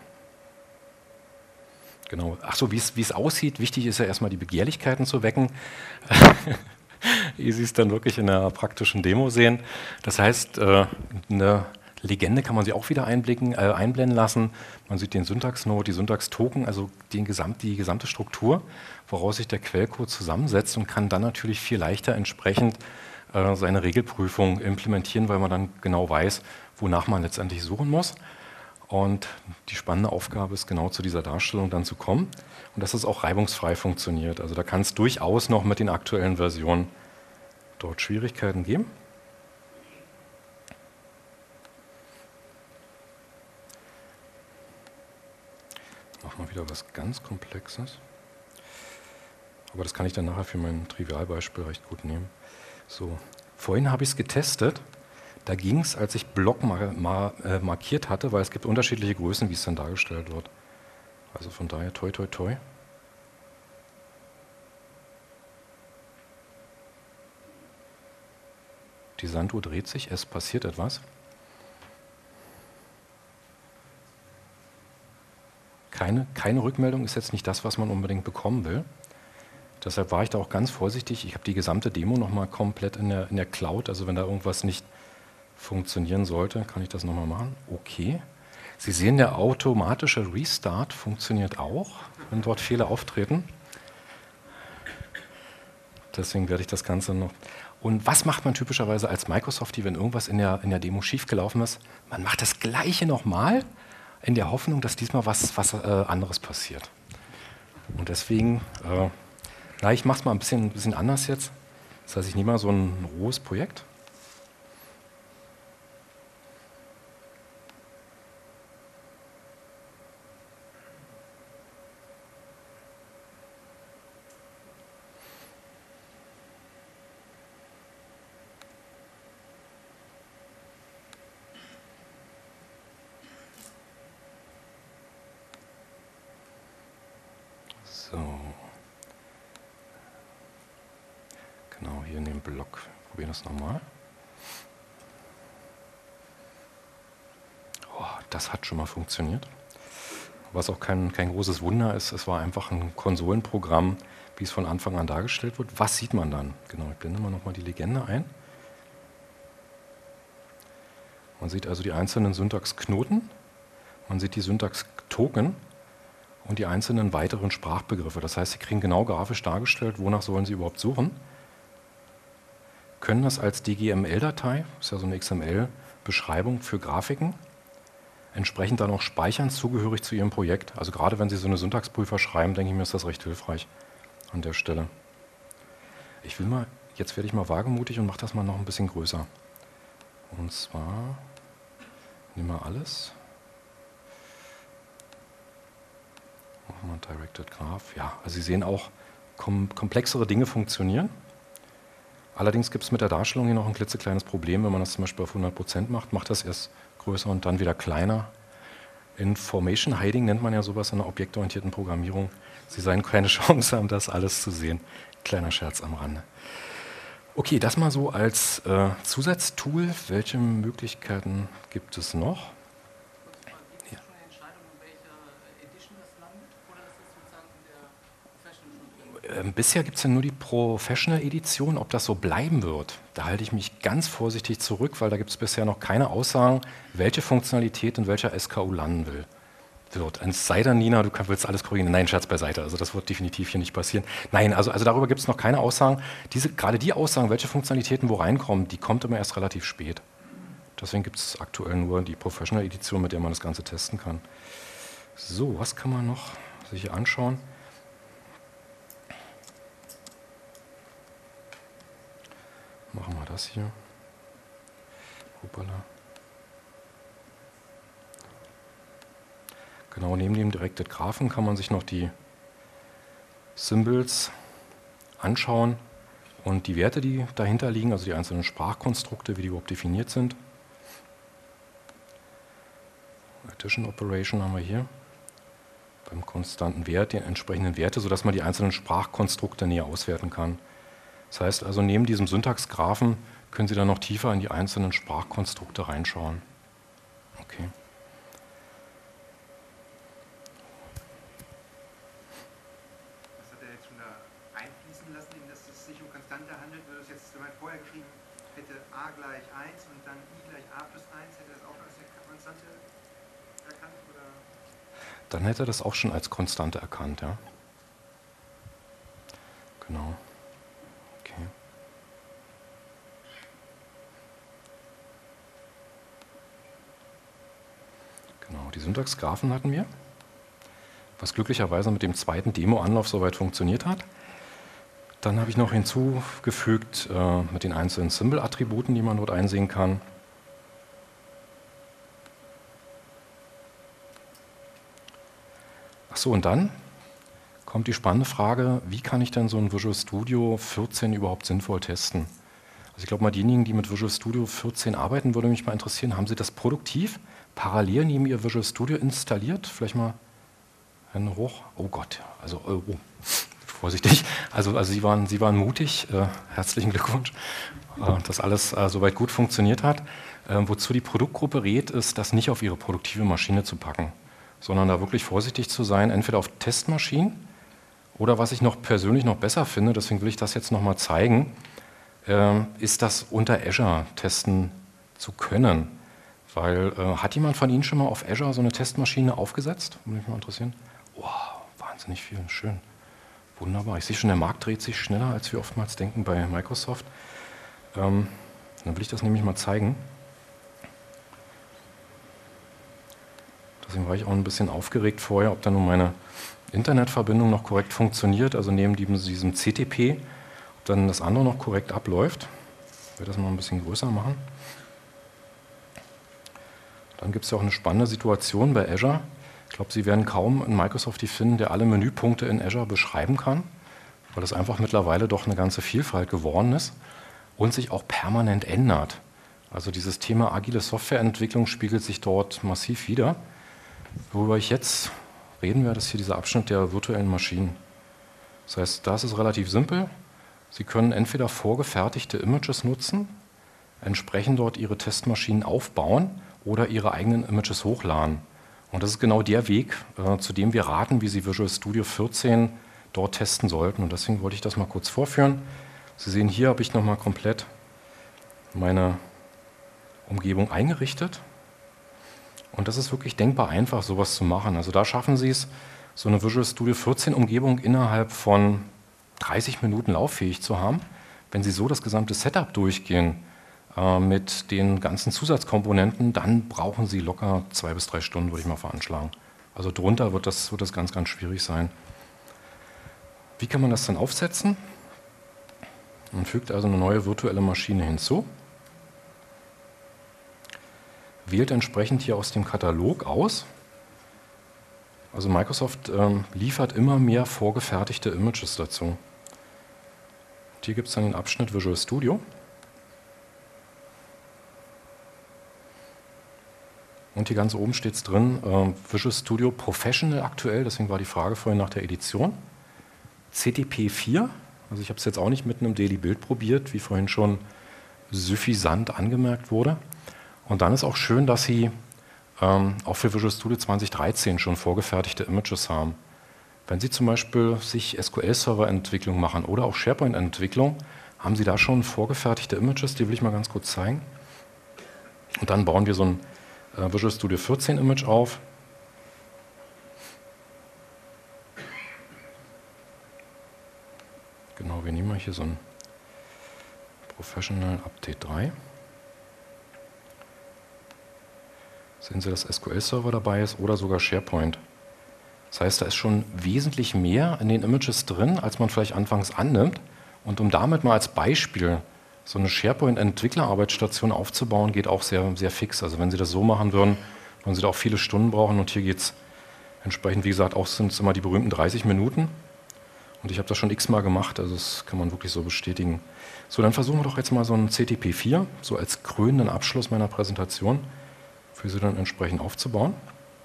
A: Genau. Achso, wie es aussieht, wichtig ist ja erstmal die Begehrlichkeiten zu wecken, ehe Sie es dann wirklich in der praktischen Demo sehen. Das heißt, äh, eine Legende kann man sich auch wieder einblicken, äh, einblenden lassen. Man sieht den Syntax-Node, die Syntax-Token, also den Gesamt, die gesamte Struktur, woraus sich der Quellcode zusammensetzt und kann dann natürlich viel leichter entsprechend äh, seine Regelprüfung implementieren, weil man dann genau weiß, wonach man letztendlich suchen muss. Und die spannende Aufgabe ist, genau zu dieser Darstellung dann zu kommen und dass es auch reibungsfrei funktioniert. Also da kann es durchaus noch mit den aktuellen Versionen dort Schwierigkeiten geben. Machen wir wieder was ganz Komplexes. Aber das kann ich dann nachher für mein Trivialbeispiel recht gut nehmen. So, vorhin habe ich es getestet. Da ging es, als ich Block mar mar äh, markiert hatte, weil es gibt unterschiedliche Größen, wie es dann dargestellt wird. Also von daher toi toi toi. Die Sanduhr dreht sich, es passiert etwas. Keine, keine Rückmeldung ist jetzt nicht das, was man unbedingt bekommen will. Deshalb war ich da auch ganz vorsichtig. Ich habe die gesamte Demo nochmal komplett in der, in der Cloud, also wenn da irgendwas nicht funktionieren sollte, kann ich das nochmal machen. Okay. Sie sehen, der automatische Restart funktioniert auch, wenn dort Fehler auftreten. Deswegen werde ich das Ganze noch... Und was macht man typischerweise als Microsoftie, wenn irgendwas in der, in der Demo schiefgelaufen ist? Man macht das Gleiche nochmal, in der Hoffnung, dass diesmal was, was äh, anderes passiert. Und deswegen, äh, na, ich mache es mal ein bisschen, ein bisschen anders jetzt. Das heißt, ich nehme mal so ein rohes Projekt. So. Genau, hier in dem Block. Probieren das nochmal. Oh, das hat schon mal funktioniert. Was auch kein, kein großes Wunder ist, es war einfach ein Konsolenprogramm, wie es von Anfang an dargestellt wird. Was sieht man dann? Genau, ich blende mal nochmal die Legende ein. Man sieht also die einzelnen Syntaxknoten, man sieht die Syntax-Token und die einzelnen weiteren Sprachbegriffe. Das heißt, Sie kriegen genau grafisch dargestellt, wonach sollen Sie überhaupt suchen. Können das als D G M L-Datei, das ist ja so eine X M L-Beschreibung für Grafiken, entsprechend dann auch speichern, zugehörig zu Ihrem Projekt. Also gerade wenn Sie so eine Syntaxprüfer schreiben, denke ich mir, ist das recht hilfreich an der Stelle. Ich will mal, jetzt werde ich mal wagemutig und mache das mal noch ein bisschen größer. Und zwar, nehmen wir alles. Machen wir Directed Graph. Ja, also Sie sehen auch, kom komplexere Dinge funktionieren. Allerdings gibt es mit der Darstellung hier noch ein klitzekleines Problem. Wenn man das zum Beispiel auf hundert Prozent macht, macht das erst größer und dann wieder kleiner. Information Hiding nennt man ja sowas in der objektorientierten Programmierung. Sie sollen keine Chance haben, das alles zu sehen. Kleiner Scherz am Rande. Okay, das mal so als äh, Zusatztool. Welche Möglichkeiten gibt es noch?
C: Gibt es schon eine Entscheidung, in welcher Edition das landet? Oder ist das sozusagen in der Professional schon drin?
A: Ähm, bisher gibt es ja nur die Professional-Edition. Ob das so bleiben wird, da halte ich mich ganz vorsichtig zurück, weil da gibt es bisher noch keine Aussagen, welche Funktionalität in welcher S K U landen will. Wird. Es sei denn, Nina, du willst alles korrigieren. Nein, Scherz beiseite. Also das wird definitiv hier nicht passieren. Nein, also, also darüber gibt es noch keine Aussagen. Diese, gerade die Aussagen, welche Funktionalitäten wo reinkommen, die kommt immer erst relativ spät. Deswegen gibt es aktuell nur die Professional-Edition, mit der man das Ganze testen kann. So, was kann man noch sich hier anschauen? Machen wir das hier. Hoppala. Genau, neben dem Directed Graphen kann man sich noch die Symbols anschauen und die Werte, die dahinter liegen, also die einzelnen Sprachkonstrukte, wie die überhaupt definiert sind. Addition Operation haben wir hier. Beim konstanten Wert die entsprechenden Werte, sodass man die einzelnen Sprachkonstrukte näher auswerten kann. Das heißt also, neben diesem Syntaxgraphen können Sie dann noch tiefer in die einzelnen Sprachkonstrukte reinschauen. Okay.
D: Was hat er jetzt schon da einfließen lassen, in dass es sich um Konstante handelt? Würde es jetzt, wenn man vorher geschrieben hätte a gleich eins und dann i gleich a plus eins, hätte er das auch als Konstante erkannt? Oder?
A: Dann hätte er das auch schon als Konstante erkannt, ja. Genau. Okay. Genau, die Syntaxgraphen hatten wir, was glücklicherweise mit dem zweiten Demo-Anlauf soweit funktioniert hat. Dann habe ich noch hinzugefügt äh, mit den einzelnen Symbol-Attributen, die man dort einsehen kann. Achso, und dann kommt die spannende Frage, wie kann ich denn so ein Visual Studio vierzehn überhaupt sinnvoll testen? Also ich glaube mal, diejenigen, die mit Visual Studio vierzehn arbeiten, würde mich mal interessieren, haben Sie das produktiv parallel neben Ihr Visual Studio installiert? Vielleicht mal Hände hoch. Oh Gott, also oh, oh. Vorsichtig. Also, also Sie, waren, Sie waren mutig. Äh, herzlichen Glückwunsch, äh, dass alles äh, soweit gut funktioniert hat. Äh, wozu die Produktgruppe rät, ist, das nicht auf Ihre produktive Maschine zu packen, sondern da wirklich vorsichtig zu sein, entweder auf Testmaschinen oder was ich noch persönlich noch besser finde, deswegen will ich das jetzt nochmal zeigen, äh, ist das unter Azure testen zu können. Weil, äh, hat jemand von Ihnen schon mal auf Azure so eine Testmaschine aufgesetzt? Würde mich mal interessieren. Wow, wahnsinnig viel, schön. Wunderbar. Ich sehe schon, der Markt dreht sich schneller, als wir oftmals denken bei Microsoft. Ähm, dann will ich das nämlich mal zeigen. Deswegen war ich auch ein bisschen aufgeregt vorher, ob da nun meine Internetverbindung noch korrekt funktioniert, also neben diesem C T P, ob dann das andere noch korrekt abläuft. Ich werde das mal ein bisschen größer machen. Dann gibt es ja auch eine spannende Situation bei Azure. Ich glaube, Sie werden kaum einen Microsoft finden, der alle Menüpunkte in Azure beschreiben kann, weil das einfach mittlerweile doch eine ganze Vielfalt geworden ist und sich auch permanent ändert. Also dieses Thema agile Softwareentwicklung spiegelt sich dort massiv wider. Worüber ich jetzt reden werde, ist hier dieser Abschnitt der virtuellen Maschinen. Das heißt, da ist es relativ simpel. Sie können entweder vorgefertigte Images nutzen, entsprechend dort Ihre Testmaschinen aufbauen oder Ihre eigenen Images hochladen. Und das ist genau der Weg, äh, zu dem wir raten, wie Sie Visual Studio vierzehn dort testen sollten. Und deswegen wollte ich das mal kurz vorführen. Sie sehen, hier habe ich nochmal komplett meine Umgebung eingerichtet. Und das ist wirklich denkbar einfach, sowas zu machen. Also da schaffen Sie es, so eine Visual Studio vierzehn Umgebung innerhalb von dreißig Minuten lauffähig zu haben. Wenn Sie so das gesamte Setup durchgehen äh, mit den ganzen Zusatzkomponenten, dann brauchen Sie locker zwei bis drei Stunden, würde ich mal veranschlagen. Also drunter wird das, wird das ganz, ganz schwierig sein. Wie kann man das dann aufsetzen? Man fügt also eine neue virtuelle Maschine hinzu. Wählt entsprechend hier aus dem Katalog aus. Also Microsoft ähm, liefert immer mehr vorgefertigte Images dazu. Und hier gibt es dann den Abschnitt Visual Studio. Und hier ganz oben steht es drin, äh, Visual Studio Professional aktuell, deswegen war die Frage vorhin nach der Edition. C T P vier, also ich habe es jetzt auch nicht mit einem Daily Build probiert, wie vorhin schon suffisant angemerkt wurde. Und dann ist auch schön, dass Sie ähm, auch für Visual Studio zwanzig dreizehn schon vorgefertigte Images haben. Wenn Sie zum Beispiel sich S Q L-Server-Entwicklung machen oder auch SharePoint-Entwicklung, haben Sie da schon vorgefertigte Images, die will ich mal ganz kurz zeigen. Und dann bauen wir so ein äh, Visual Studio vierzehn Image auf. Genau, wir nehmen mal hier so ein Professional Update drei. Sehen Sie, dass S Q L-Server dabei ist oder sogar SharePoint. Das heißt, da ist schon wesentlich mehr in den Images drin, als man vielleicht anfangs annimmt. Und um damit mal als Beispiel so eine SharePoint-Entwicklerarbeitsstation aufzubauen, geht auch sehr, sehr fix. Also wenn Sie das so machen würden, würden Sie da auch viele Stunden brauchen. Und hier geht es entsprechend, wie gesagt, auch sind es immer die berühmten dreißig Minuten. Und ich habe das schon x-mal gemacht, also das kann man wirklich so bestätigen. So, dann versuchen wir doch jetzt mal so einen C T P vier, so als krönenden Abschluss meiner Präsentation, für Sie dann entsprechend aufzubauen.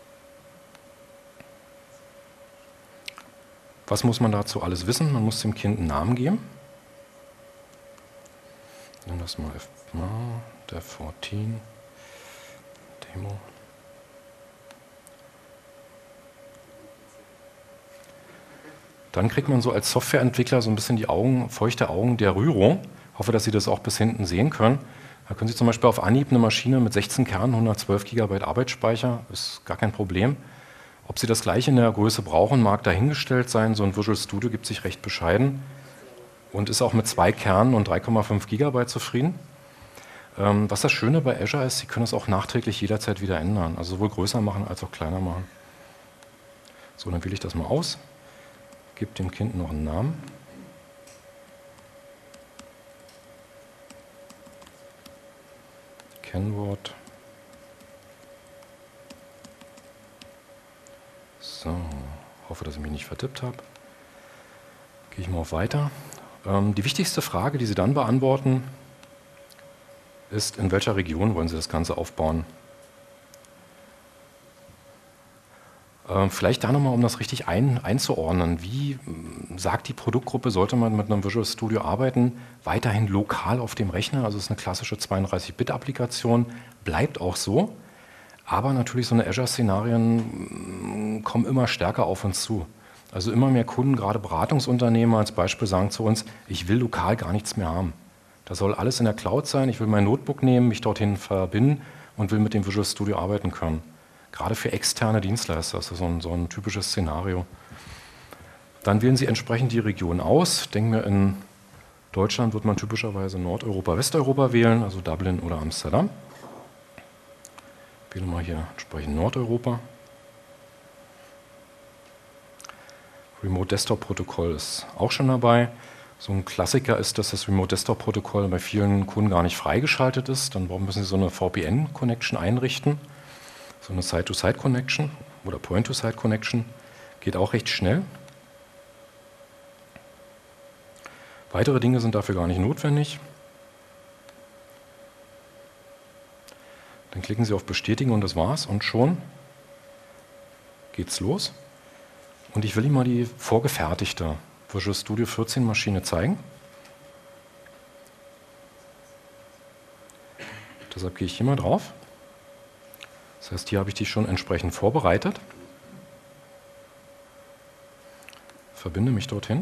A: Was muss man dazu alles wissen? Man muss dem Kind einen Namen geben. Nennen das mal F der vierzehn Demo. Dann kriegt man so als Softwareentwickler so ein bisschen die Augen, feuchte Augen der Rührung. Ich hoffe, dass Sie das auch bis hinten sehen können. Da können Sie zum Beispiel auf Anhieb eine Maschine mit sechzehn Kernen, hundertzwölf Gigabyte Arbeitsspeicher, ist gar kein Problem. Ob Sie das gleiche in der Größe brauchen, mag dahingestellt sein. So ein Visual Studio gibt sich recht bescheiden und ist auch mit zwei Kernen und drei Komma fünf Gigabyte zufrieden. Ähm, was das Schöne bei Azure ist, Sie können es auch nachträglich jederzeit wieder ändern. Also sowohl größer machen als auch kleiner machen. So, dann wähle ich das mal aus. Gebe dem Kind noch einen Namen. Kennwort. So, hoffe, dass ich mich nicht vertippt habe. Gehe ich mal auf Weiter. Ähm, die wichtigste Frage, die Sie dann beantworten, ist, in welcher Region wollen Sie das Ganze aufbauen? Ähm, vielleicht da nochmal, um das richtig ein, einzuordnen. Wie ähm, sagt die Produktgruppe, sollte man mit einem Visual Studio arbeiten? Weiterhin lokal auf dem Rechner, also es ist eine klassische zweiunddreißig Bit Applikation, bleibt auch so. Aber natürlich so eine Azure-Szenarien kommen immer stärker auf uns zu. Also immer mehr Kunden, gerade Beratungsunternehmer als Beispiel, sagen zu uns, ich will lokal gar nichts mehr haben. Das soll alles in der Cloud sein, ich will mein Notebook nehmen, mich dorthin verbinden und will mit dem Visual Studio arbeiten können. Gerade für externe Dienstleister, das ist so ein, so ein typisches Szenario. Dann wählen Sie entsprechend die Region aus. Denken wir, in Deutschland wird man typischerweise Nordeuropa, Westeuropa wählen, also Dublin oder Amsterdam. Ich wähle mal hier entsprechend Nordeuropa. Remote Desktop Protokoll ist auch schon dabei. So ein Klassiker ist, dass das Remote Desktop Protokoll bei vielen Kunden gar nicht freigeschaltet ist. Dann müssen Sie so eine V P N-Connection einrichten. So eine Side-to-Side-Connection oder Point-to-Side-Connection. Geht auch recht schnell. Weitere Dinge sind dafür gar nicht notwendig. Dann klicken Sie auf Bestätigen und das war's. Und schon geht's los. Und ich will Ihnen mal die vorgefertigte Visual Studio vierzehn Maschine zeigen. Deshalb gehe ich hier mal drauf. Das heißt, hier habe ich die schon entsprechend vorbereitet. Verbinde mich dorthin.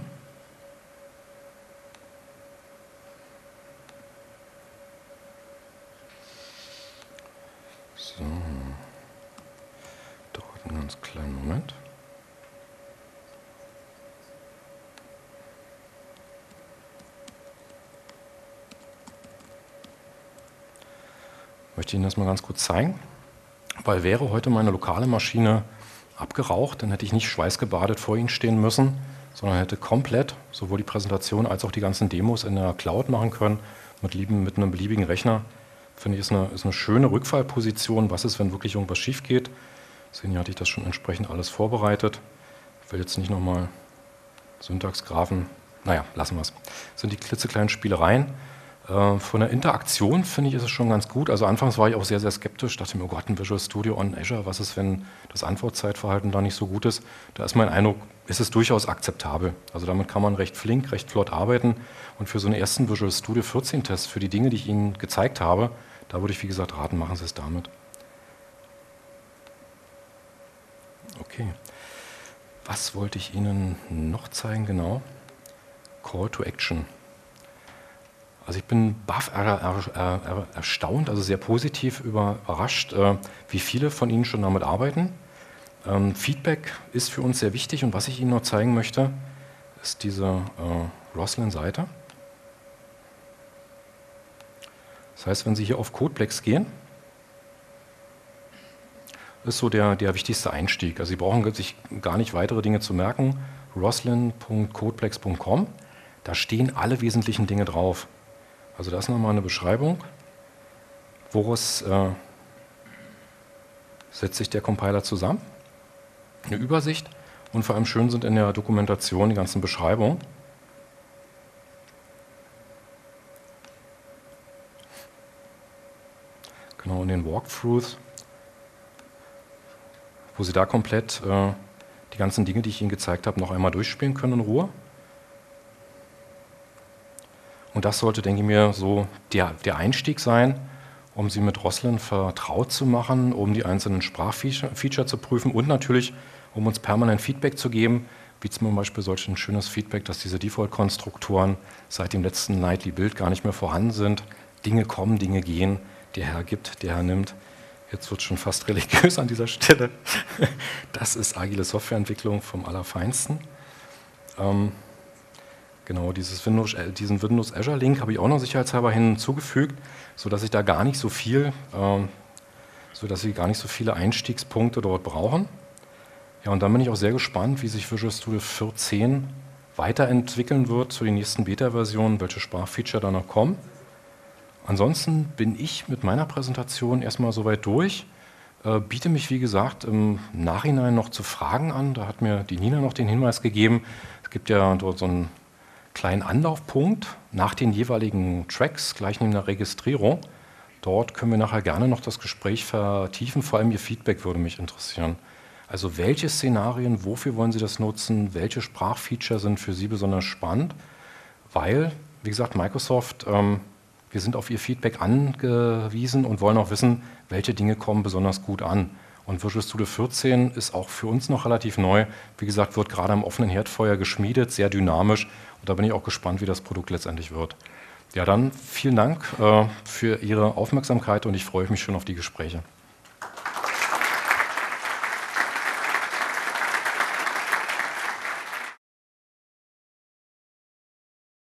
A: So. Dauert einen ganz kleinen Moment. Ich möchte Ihnen das mal ganz kurz zeigen, weil wäre heute meine lokale Maschine abgeraucht, dann hätte ich nicht schweißgebadet vor Ihnen stehen müssen, sondern hätte komplett sowohl die Präsentation als auch die ganzen Demos in der Cloud machen können, mit, lieben, mit einem beliebigen Rechner. Finde ich, ist eine, ist eine schöne Rückfallposition. Was ist, wenn wirklich irgendwas schief geht? Sehen, hier hatte ich das schon entsprechend alles vorbereitet. Ich will jetzt nicht nochmal Syntaxgraphen, naja, lassen wir es. Das sind die klitzekleinen Spielereien. Von der Interaktion finde ich, ist es schon ganz gut. Also anfangs war ich auch sehr, sehr skeptisch. Dachte mir, oh Gott, ein Visual Studio on Azure, was ist, wenn das Antwortzeitverhalten da nicht so gut ist? Da ist mein Eindruck, ist es durchaus akzeptabel. Also damit kann man recht flink, recht flott arbeiten. Und für so einen ersten Visual Studio vierzehn Test, für die Dinge, die ich Ihnen gezeigt habe, da würde ich, wie gesagt, raten, machen Sie es damit. Okay. Was wollte ich Ihnen noch zeigen? Genau. Call to Action. Also ich bin baff er, er, er, erstaunt, also sehr positiv überrascht, äh, wie viele von Ihnen schon damit arbeiten. Ähm, Feedback ist für uns sehr wichtig und was ich Ihnen noch zeigen möchte, ist diese äh, Roslyn-Seite. Das heißt, wenn Sie hier auf Codeplex gehen, ist so der, der wichtigste Einstieg. Also Sie brauchen sich gar nicht weitere Dinge zu merken. roslyn punkt codeplex punkt com, da stehen alle wesentlichen Dinge drauf. Also da ist nochmal eine Beschreibung, woraus äh, setzt sich der Compiler zusammen, eine Übersicht und vor allem schön sind in der Dokumentation die ganzen Beschreibungen. Genau, in den Walkthroughs, wo Sie da komplett äh, die ganzen Dinge, die ich Ihnen gezeigt habe, noch einmal durchspielen können in Ruhe. Und das sollte, denke ich mir, so der, der Einstieg sein, um Sie mit Roslyn vertraut zu machen, um die einzelnen Sprachfeature zu prüfen und natürlich, um uns permanent Feedback zu geben, wie zum Beispiel solch ein schönes Feedback, dass diese Default-Konstruktoren seit dem letzten Nightly Build gar nicht mehr vorhanden sind. Dinge kommen, Dinge gehen, der Herr gibt, der Herr nimmt. Jetzt wird es schon fast religiös an dieser Stelle. Das ist agile Softwareentwicklung vom Allerfeinsten. Ähm, genau, dieses Windows, äh, diesen Windows Azure Link habe ich auch noch sicherheitshalber hinzugefügt, sodass ich da gar nicht so viel, ähm, sodass Sie gar nicht so viele Einstiegspunkte dort brauchen. Ja, und dann bin ich auch sehr gespannt, wie sich Visual Studio vierzehn weiterentwickeln wird zu den nächsten Beta-Versionen, welche Sprachfeature da noch kommen. Ansonsten bin ich mit meiner Präsentation erstmal soweit durch, äh, biete mich, wie gesagt, im Nachhinein noch zu Fragen an. Da hat mir die Nina noch den Hinweis gegeben, es gibt ja dort so einen kleinen Anlaufpunkt nach den jeweiligen Tracks, gleich neben der Registrierung. Dort können wir nachher gerne noch das Gespräch vertiefen, vor allem Ihr Feedback würde mich interessieren. Also welche Szenarien, wofür wollen Sie das nutzen, welche Sprachfeature sind für Sie besonders spannend, weil, wie gesagt, Microsoft... Ähm, Wir sind auf Ihr Feedback angewiesen und wollen auch wissen, welche Dinge kommen besonders gut an. Und Visual Studio vierzehn ist auch für uns noch relativ neu. Wie gesagt, wird gerade am offenen Herdfeuer geschmiedet, sehr dynamisch. Und da bin ich auch gespannt, wie das Produkt letztendlich wird. Ja, dann vielen Dank äh, für Ihre Aufmerksamkeit und ich freue mich schon auf die Gespräche.